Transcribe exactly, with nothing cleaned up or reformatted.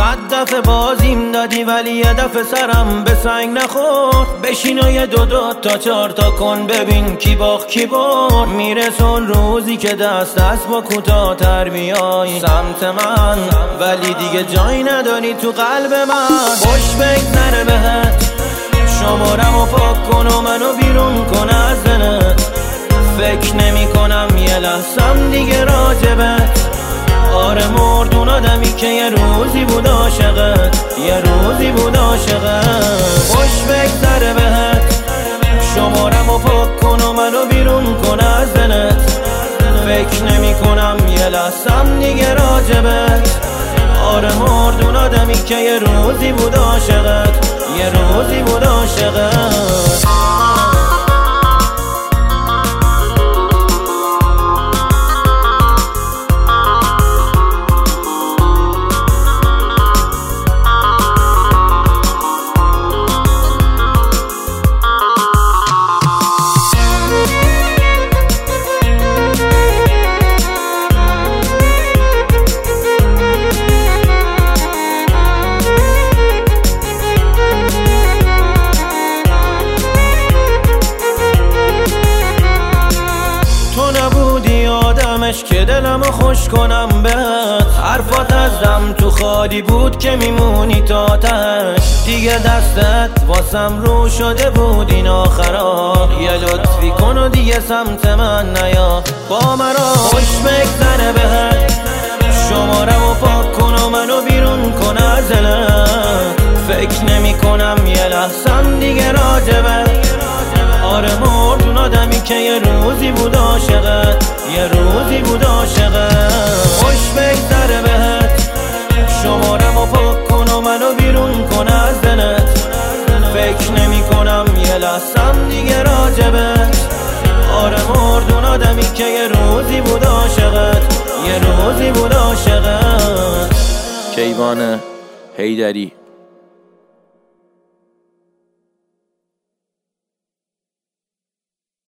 صد دفعه بازیم دادی ولی یه دفعه سرم به سنگ نخورد. بشین و یه دو دو تا چار تا کن ببین کی باخت کی برد. میرسون روزی که دست دست با کوتاه تر بیای سمت من، ولی دیگه جایی نداری تو قلب من. خوش بگذره بهت، شمارم و پاک کن و منو بیرون کن از دلت. فکر نمی کنم یه لحظم دیگه راجبت. آره مرد اون آدمی که یه روزی بود عاشقت، یه روزی بود عاشقت. خوش بگذره بهت، شمارم و پاک کن و منو بیرون کن از دلت. فکر نمی کنم یه لحظم دیگه راجبت. آره مرد اون آدمی که یه روزی بود عاشقت، یه روزی بود عاشقت. که دلمو خوش کنم بهت. حرفات از دم تو خالی بود که میمونی تا تهش. دیگه دستت واسم رو شده بود این آخرا. یه لطفی کن و دیگه سمت من نیا با مرا. خوش بگذره بهت، شمارم و پاک کن و منو بیرون کن از دلت. فکر نمی کنم یه لحظم دیگه راجبت. آره مرد اون آدمی که یه روزی بود عاشقت، یه روزی بود عاشقت. خوش بگذره بهت، شمارم و پاک کن و منو بیرون کن از دلت. فکر نمی کنم یه لحظم دیگه راجبت. آره مرد اون آدمی که یه روزی بود عاشقت، یه روزی بود عاشقت. کیوان حیدری.